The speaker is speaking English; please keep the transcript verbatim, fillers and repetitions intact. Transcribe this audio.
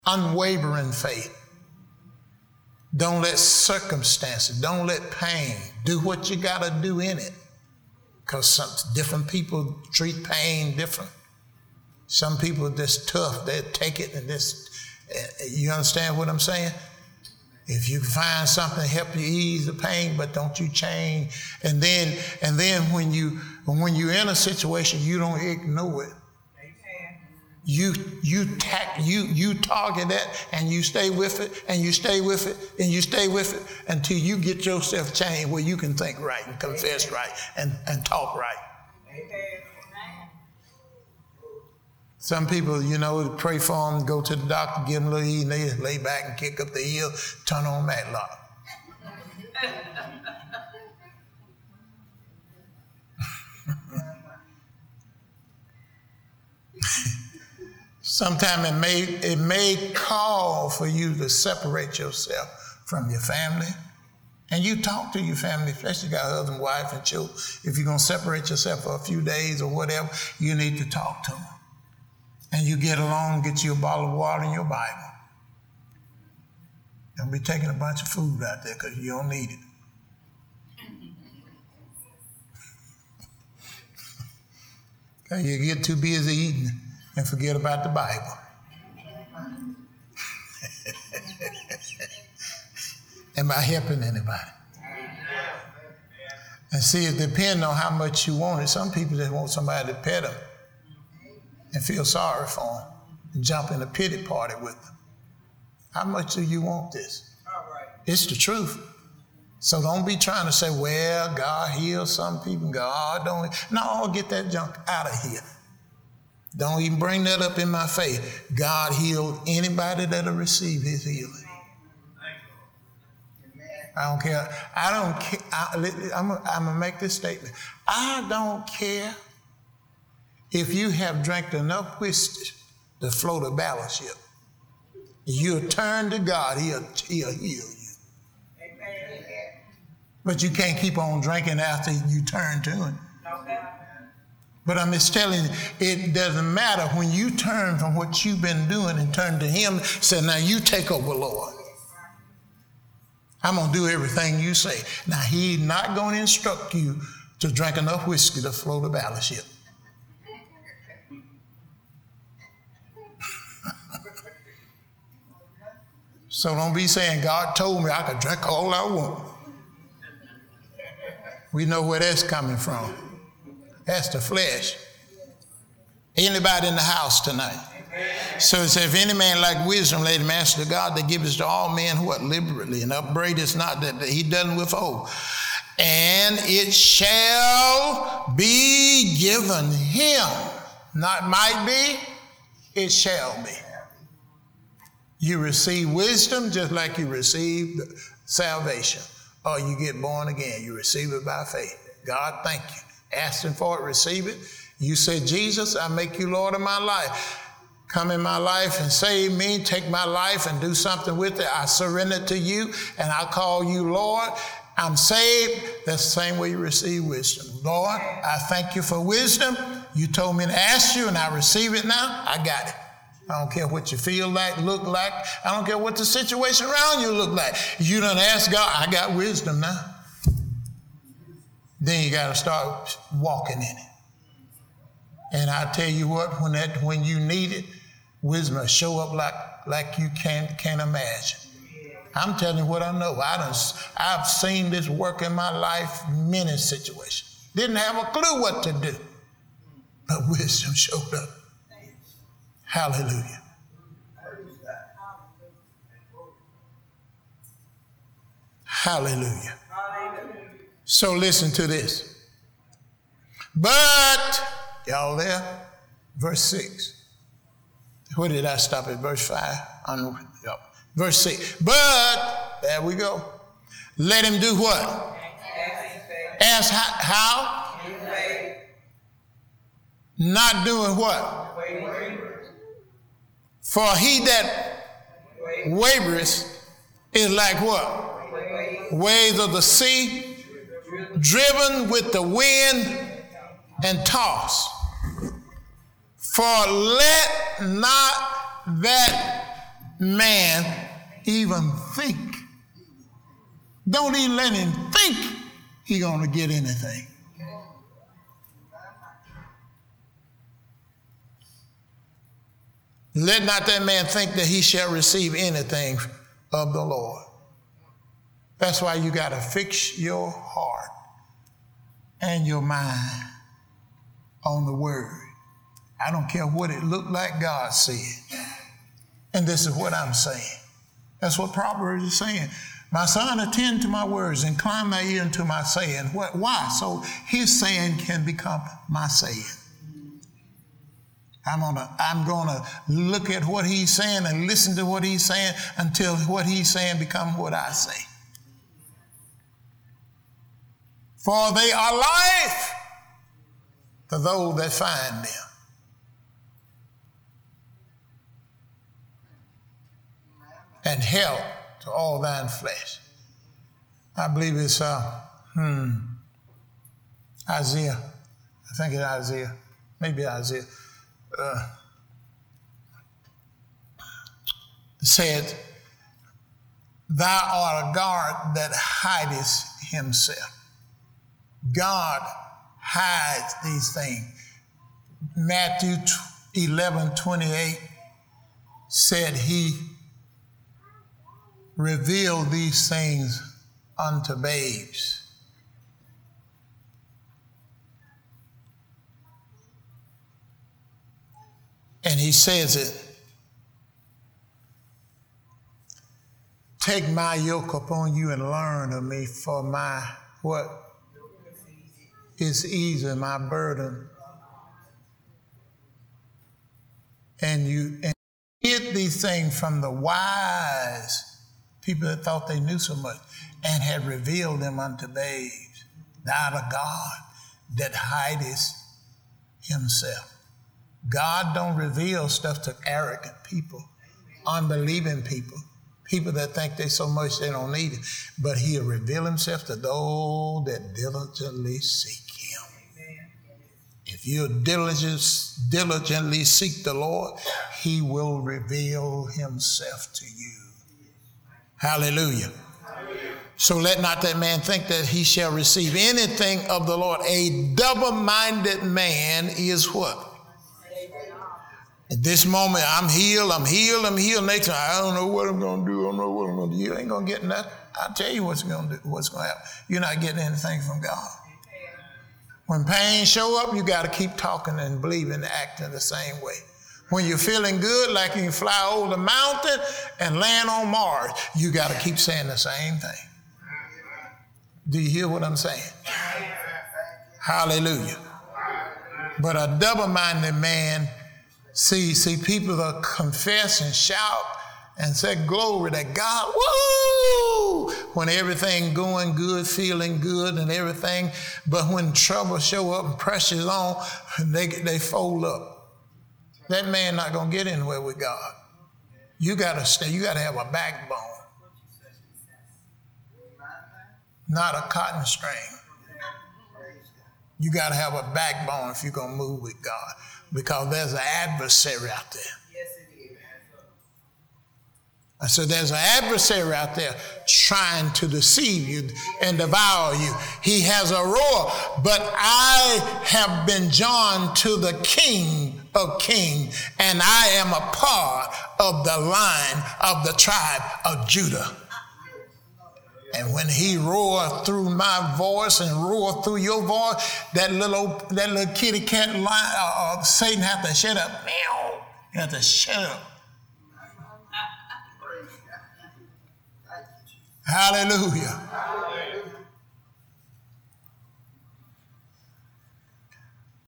unwavering faith. Don't let circumstances, don't let pain, do what you got to do in it. Because some different people treat pain different. Some people are just tough. They take it and just, you understand what I'm saying? If you find something to help you ease the pain, but don't you change. And then, and then when you when you're in a situation, you don't ignore it. You you tack you you target that and you stay with it and you stay with it and you stay with it until you get yourself changed where you can think right and confess right and, and talk right. Some people, you know, pray for them, go to the doctor, give them a little eat, and they lay back and kick up the heel, turn on Matlock. Sometimes it may, it may call for you to separate yourself from your family. And you talk to your family, especially got a husband, wife, and children. If you're going to separate yourself for a few days or whatever, you need to talk to them. And you get along, get you a bottle of water and your Bible. Don't be taking a bunch of food out there because you don't need it. You get too busy eating and forget about the Bible. Am I helping anybody? And see, it depends on how much you want it. Some people just want somebody to pet them and feel sorry for them and jump in a pity party with them. How much do you want this? All right. It's the truth. So don't be trying to say, well, God heals some people, God don't. No, get that junk out of here. Don't even bring that up in my face. God healed anybody that'll receive his healing. I don't care. I don't care. I, I'm, I'm going to make this statement. I don't care if you have drank enough whiskey to float a battleship. You'll turn to God, he'll, he'll heal you. Amen. But you can't keep on drinking after you turn to him. Okay. But I'm just telling you, it doesn't matter when you turn from what you've been doing and turn to him, say, now you take over, Lord. I'm going to do everything you say. Now, he's not going to instruct you to drink enough whiskey to float a battleship. So don't be saying, God told me I could drink all I want. We know where that's coming from. That's the flesh. Anybody in the house tonight? So it says, if any man lack wisdom, let him ask of God that giveth to all men what liberally, and upbraideth not that he doesn't withhold. And it shall be given him. Not might be, it shall be. You receive wisdom just like you receive salvation. Or you get born again. You receive it by faith. God, thank you. Asking for it, receive it. You say, Jesus, I make you Lord of my life. Come in my life and save me. Take my life and do something with it. I surrender to you and I call you Lord. I'm saved. That's the same way you receive wisdom. Lord, I thank you for wisdom. You told me to ask you and I receive it now. I got it. I don't care what you feel like, look like. I don't care what the situation around you look like. You done ask God, I got wisdom now. Then you got to start walking in it. And I tell you what, when that when you need it, wisdom will show up like, like you can't, can't imagine. I'm telling you what I know. I done, I've seen this work in my life, many situations. Didn't have a clue what to do. But wisdom showed up. Hallelujah. Hallelujah. So listen to this. But, y'all there? Verse six. Where did I stop at? Verse five? Verse six. But, there we go. Let him do what? Ask how? Not doing what? For he that wavereth is like what? Waves of the sea, driven with the wind and tossed. For let not that man even think. Don't even let him think he's going to get anything. Let not that man think that he shall receive anything of the Lord. That's why you got to fix your heart and your mind on the word. I don't care what it looked like, God said. And this is what I'm saying. That's what Proverbs is saying. My son, attend to my words, incline my ear unto my saying. What? Why? So his saying can become my saying. I'm gonna, I'm gonna look at what he's saying and listen to what he's saying until what he's saying becomes what I say. For they are life to those that find them. And health to all thine flesh. I believe it's uh, hmm, Isaiah. I think it's Isaiah. Maybe Isaiah. Uh, said, thou art a God that hidest himself. God hides these things. Matthew eleven twenty-eight said he revealed these things unto babes. And he says it, take my yoke upon you and learn of me, for my, what? Is easy, my burden. And you and get these things from the wise people that thought they knew so much and had revealed them unto babes. Thou art a God that hidest himself. God don't reveal stuff to arrogant people, unbelieving people, people that think they so much they don't need it. But he'll reveal himself to those that diligently seek him. If you diligent, diligently seek the Lord, he will reveal himself to you. Hallelujah. Hallelujah. So let not that man think that he shall receive anything of the Lord. A double-minded man is what? At this moment, I'm healed, I'm healed, I'm healed. Next time, I don't know what I'm going to do, I don't know what I'm going to do. You ain't going to get nothing. I'll tell you what's going to do, what's going to happen. You're not getting anything from God. When pain show up, you got to keep talking and believing and acting the same way. When you're feeling good, like you can fly over the mountain and land on Mars, you got to keep saying the same thing. Do you hear what I'm saying? Hallelujah. But a double-minded man, see, see, people that confess and shout and say glory to God, woo! When everything going good, feeling good and everything, but when trouble show up and pressure's on, they they fold up. That man not gonna get anywhere with God. You gotta stay. You gotta have a backbone, not a cotton string. You gotta have a backbone if you're gonna move with God, because there's an adversary out there. Yes, it is. I said, there's an adversary out there trying to deceive you and devour you. He has a roar, but I have been joined to the King of Kings, and I am a part of the line of the tribe of Judah. And when he roared through my voice and roared through your voice, that little that little kitty cat line, uh, uh, Satan have to shut up. Meow. You have to shut up. Hallelujah.